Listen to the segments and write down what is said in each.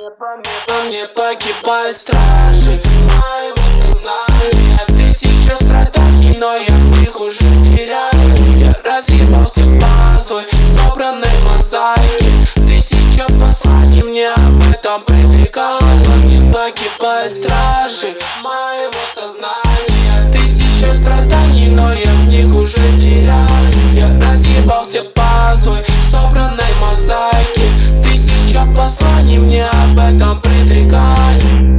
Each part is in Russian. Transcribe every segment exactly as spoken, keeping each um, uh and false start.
Во мне погибают стражи моего сознания. Тысяча страданий, но я в них уже теряю. Я разъебал все пазлы собранной мозаики. Тысяча посланий мне об этом предрекали. Во мне погибают стражи моего сознания. Тысяча страданий, но я в них уже теряю. Я разъебал все пазлы собранной мозаики. Тысяча посланий мне об этом предрекали.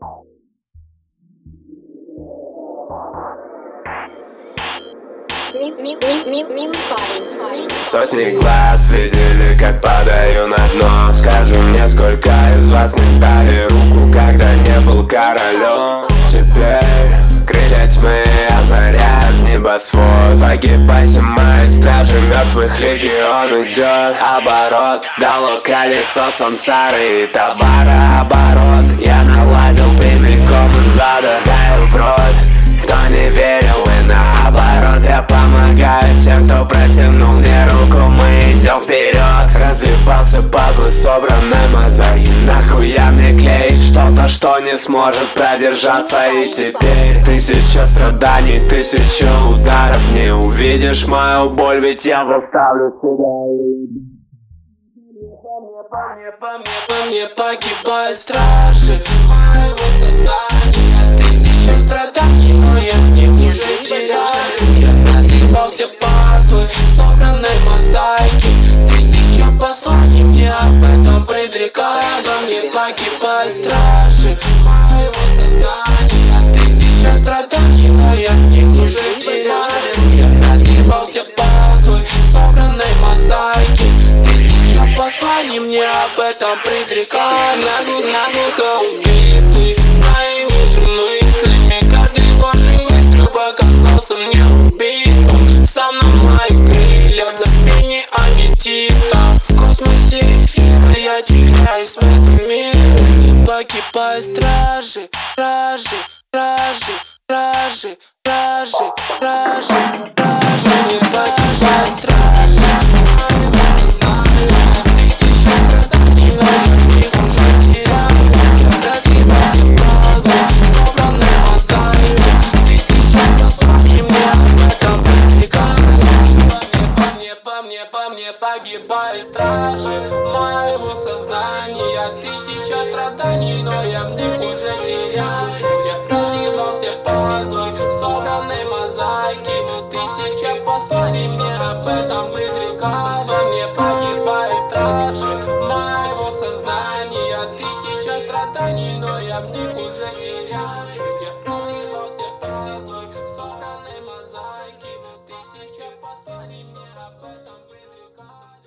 Сотни глаз видели, как падаю на дно. Скажи мне, сколько из вас не дали руку, когда не был королем? Теперь крылья тьмы озаряют небосвод. Погибайте, мои стражи, мертвых легион идет. Оборот, дало колесо сансары и товара оборот. Я наладил прямиком из ада, даю в рот. Кто не верил и наоборот, я помогаю тем, кто протянул мне руку. Мы идем вперед. Разъебался пазлы собранной мозаики. Нахуя мне клеить что-то, что не сможет продержаться? И теперь тысяча страданий, тысяча ударов. Не увидишь мою боль, ведь я заставлю себя. По мне, по мне, по мне погибают стражи моего сознания. Тысяча страданий, но я в них уже теряю. Я разъебал все пазлы собранной мозаики. Тысяча посланий мне об этом предрекали. По мне погибают стражи моего сознания. Тысяча страданий, но я в них уже теряю. Я разъебал все пазлы собранной мозаики. Посланий мне об этом предрекали. Наглухо убитый своими же мыслями. Каждый божий выстрел показался мне убийством. Со мной мои крылья в запине аметиста. В космосе эфира я теряюсь в этом мире. Не погибают стражи, стражи, стражи, стражи, стражи, стражи, стражи. Не погибают стражи. По мне погибают стражи моего сознания. Тысяча страданий, но я в них уже теряю. Я разъебал все пазлы собранной мозаики. Тысяча посланий мне об этом предрекали. По мне погибают стражи моего сознания. Тысяча страданий, но я в них уже теряю. Я разъебал все пазлы собранной мозаики. Тысяча посланий мне об этом предрекали.